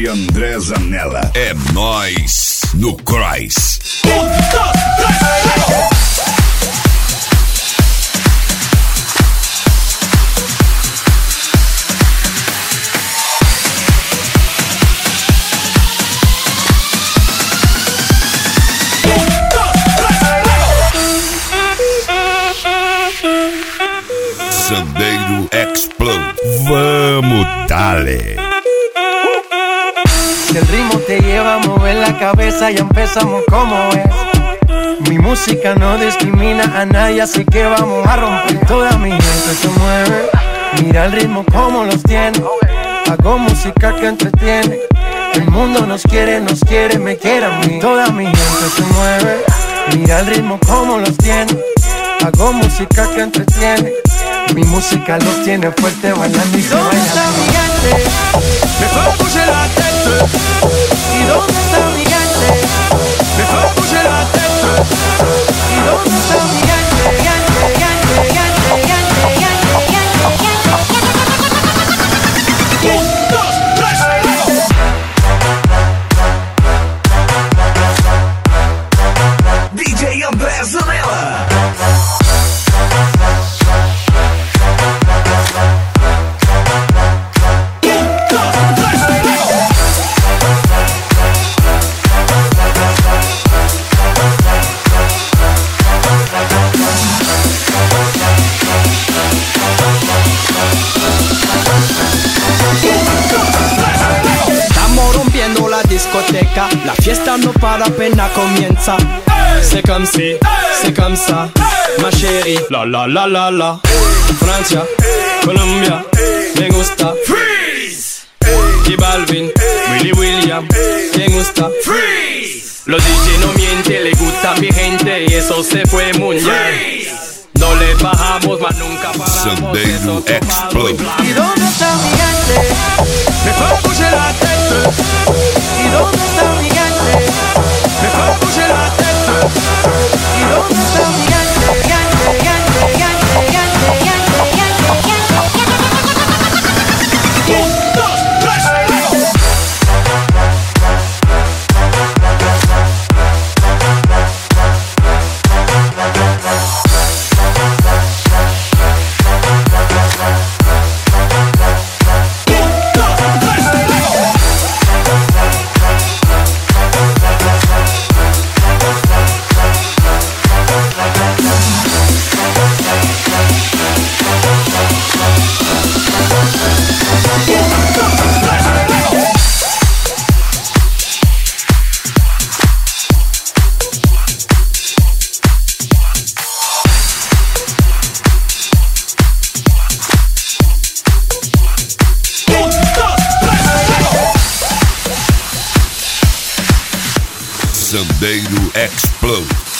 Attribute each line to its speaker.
Speaker 1: DJ André Zanella.
Speaker 2: É nóis no Cross. Sandeiro Explode. Vamos, dale.
Speaker 3: Si el ritmo te lleva a mover la cabeza, ya empezamos como es. Mi música no discrimina a nadie, así que vamos a romper. Toda mi gente se mueve, mira el ritmo como los tiene. Hago música que entretiene. El mundo nos quiere, me quiere a mí. Toda mi gente se mueve, mira el ritmo como los tiene. Hago música que entretiene. Mi música los tiene fuerte bailando y se baila. ¿Dónde está mi gente? Me fait bouger la tête. ¿Y dónde está mi gente? Me fait bouger la tête. ¿Y dónde está mi gente?
Speaker 1: DJ André Zanella.
Speaker 4: Discoteca, la fiesta no para, apenas comienza. C'est comme si, c'est comme ça, ma chérie. La la la la la. Francia, Colombia, me gusta. Freeze. Y Balvin, Willy William, me gusta. Freeze. Los DJ no mienten, le gusta a mi gente y eso se fue mundial. No le bajamos, mas nunca paramos.
Speaker 2: Sandeiro Explode.
Speaker 3: ¿Y dónde está mi gente? Me fait bouger la tête. ¿Y dónde está mi gente? Me fait bouger la tête. ¿Y dónde está mi gente?
Speaker 2: Sandeiro Explode.